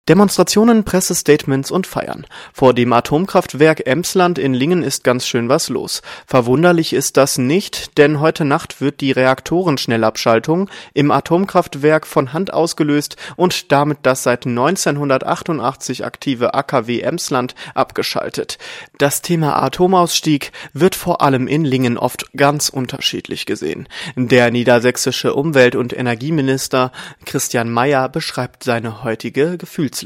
Demonstrationen, Pressestatements und Feiern. Vor dem Atomkraftwerk Emsland in Lingen ist ganz schön was los. Verwunderlich ist das nicht, denn heute Nacht wird die Reaktorenschnellabschaltung im Atomkraftwerk von Hand ausgelöst und damit das seit 1988 aktive AKW Emsland abgeschaltet. Das Thema Atomausstieg wird vor allem in Lingen oft ganz unterschiedlich gesehen. Der niedersächsische Umwelt- und Energieminister Christian Mayer beschreibt seine heutige Gefühlslage.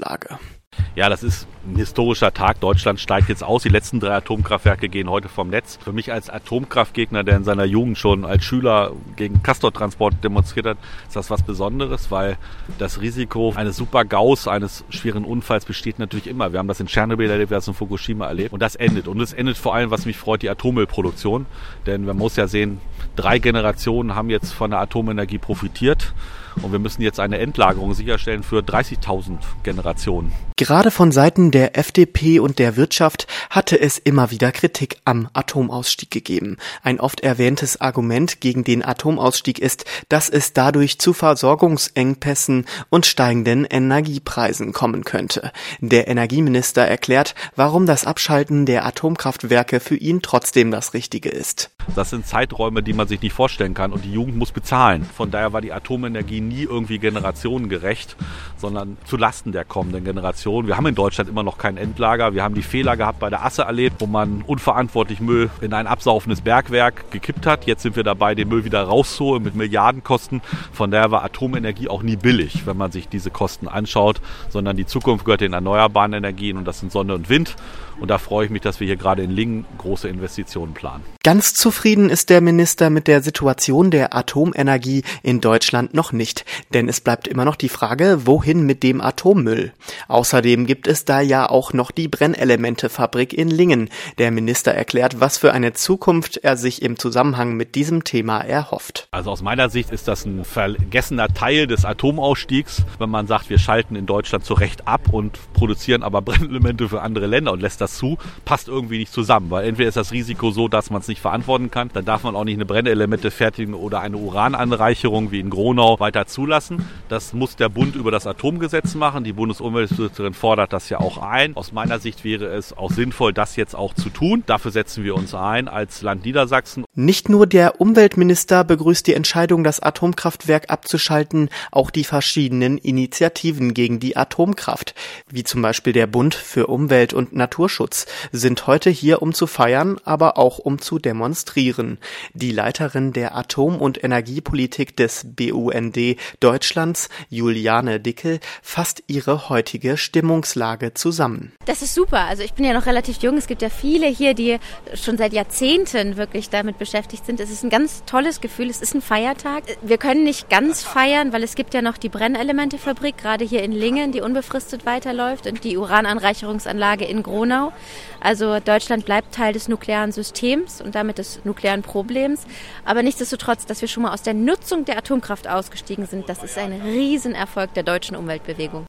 Ja, das ist ein historischer Tag. Deutschland steigt jetzt aus. Die letzten 3 Atomkraftwerke gehen heute vom Netz. Für mich als Atomkraftgegner, der in seiner Jugend schon als Schüler gegen Castortransport demonstriert hat, ist das was Besonderes, weil das Risiko eines Super-GAUs, eines schweren Unfalls besteht natürlich immer. Wir haben das in Tschernobyl erlebt, wir haben das in Fukushima erlebt. Und das endet. Und es endet vor allem, was mich freut, die Atommüllproduktion. Denn man muss ja sehen, 3 Generationen haben jetzt von der Atomenergie profitiert. Und wir müssen jetzt eine Endlagerung sicherstellen für 30.000 Generationen. Gerade von Seiten der FDP und der Wirtschaft hatte es immer wieder Kritik am Atomausstieg gegeben. Ein oft erwähntes Argument gegen den Atomausstieg ist, dass es dadurch zu Versorgungsengpässen und steigenden Energiepreisen kommen könnte. Der Energieminister erklärt, warum das Abschalten der Atomkraftwerke für ihn trotzdem das Richtige ist. Das sind Zeiträume, die man sich nicht vorstellen kann und die Jugend muss bezahlen. Von daher war die Atomenergie nie irgendwie generationengerecht, sondern zu Lasten der kommenden Generation. Wir haben in Deutschland immer noch kein Endlager. Wir haben die Fehler gehabt bei der Asse erlebt, wo man unverantwortlich Müll in ein absaufendes Bergwerk gekippt hat. Jetzt sind wir dabei, den Müll wieder rauszuholen mit Milliardenkosten. Von daher war Atomenergie auch nie billig, wenn man sich diese Kosten anschaut, sondern die Zukunft gehört den erneuerbaren Energien und das sind Sonne und Wind. Und da freue ich mich, dass wir hier gerade in Lingen große Investitionen planen. Ganz zufrieden ist der Minister mit der Situation der Atomenergie in Deutschland noch nicht, denn es bleibt immer noch die Frage, wohin mit dem Atommüll. Außerdem gibt es da ja auch noch die Brennelementefabrik in Lingen. Der Minister erklärt, was für eine Zukunft er sich im Zusammenhang mit diesem Thema erhofft. Also aus meiner Sicht ist das ein vergessener Teil des Atomausstiegs, wenn man sagt, wir schalten in Deutschland zu Recht ab und produzieren aber Brennelemente für andere Länder und lässt das zu, passt irgendwie nicht zusammen, weil entweder ist das Risiko so, dass man es nicht verantworten kann, dann darf man auch nicht eine Brennelemente fertigen oder eine Urananreicherung wie in Gronau weiter zulassen. Das muss der Bund über das Atomgesetz machen. Die Bundesumweltministerin fordert das ja auch ein. Aus meiner Sicht wäre es auch sinnvoll, das jetzt auch zu tun. Dafür setzen wir uns ein als Land Niedersachsen. Nicht nur der Umweltminister begrüßt die Entscheidung, das Atomkraftwerk abzuschalten, auch die verschiedenen Initiativen gegen die Atomkraft, wie zum Beispiel der Bund für Umwelt und Naturschutz, sind heute hier, um zu feiern, aber auch um zu demonstrieren. Die Leiterin der Atom- und Energiepolitik des BUND Deutschlands, Juliane Dickel, fasst ihre heutige Stimmungslage zusammen. Das ist super. Also ich bin ja noch relativ jung. Es gibt ja viele hier, die schon seit Jahrzehnten wirklich damit beschäftigt sind. Es ist ein ganz tolles Gefühl. Es ist ein Feiertag. Wir können nicht ganz feiern, weil es gibt ja noch die Brennelementefabrik, gerade hier in Lingen, die unbefristet weiterläuft und die Urananreicherungsanlage in Gronau. Also Deutschland bleibt Teil des nuklearen Systems und damit des nuklearen Problems. Aber nichtsdestotrotz, dass wir schon mal aus der Nutzung der Atomkraft ausgestiegen sind, das ist ein Riesenerfolg der deutschen Umweltbewegung.